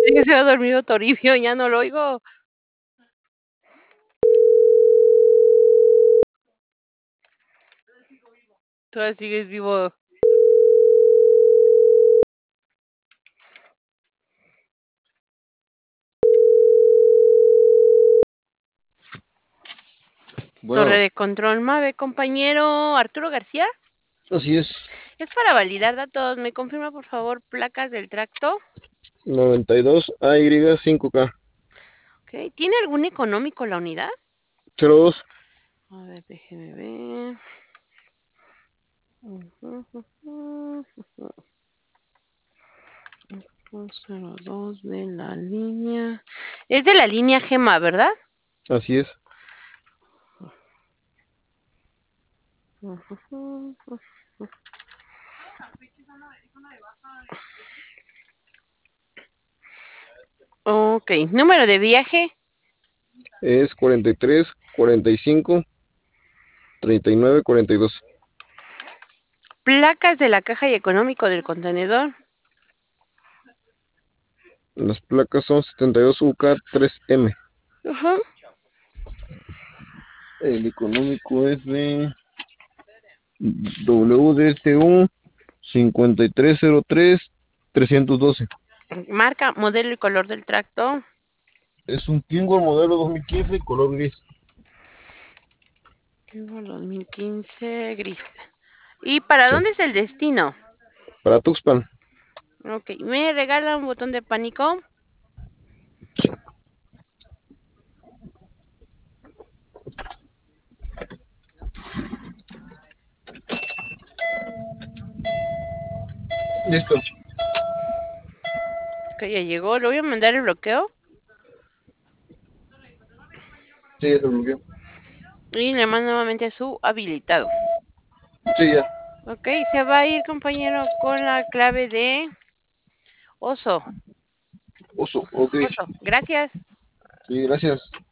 Pensé que se había dormido Toribio, ya no lo oigo. Todavía sigues vivo. Bueno, Torre de control Mave, compañero Arturo García. así es. Es para validar datos. ¿Me confirma, por favor, placas del tracto? 92 AY5K. Ok. ¿Tiene algún económico la unidad? 02. A ver, déjeme ver. Ujú, ujú, ujú. 02 de la línea. Es de la línea Gema, ¿verdad? Así es. Ujú, ujú. Ok, número de viaje. Es 43, 45, 39, 42. Placas de la caja y económico del contenedor. Las placas son 72 UK3M. Ajá. El económico es de WDSU 5303-312. Marca, modelo y color del tracto. Es un Twingo modelo 2015 color gris. Tengo 2015 gris. ¿Y para Sí. dónde es el destino? Para Tuxpan. Ok, ¿me regala un botón de pánico? Listo. Ok, ya llegó. Le voy a mandar el bloqueo Sí, ya se bloqueó. y le mando nuevamente su habilitado. Sí, ya. Ok, se va a ir, compañero, con la clave de oso. Oso, ok. Oso, gracias. Sí, gracias.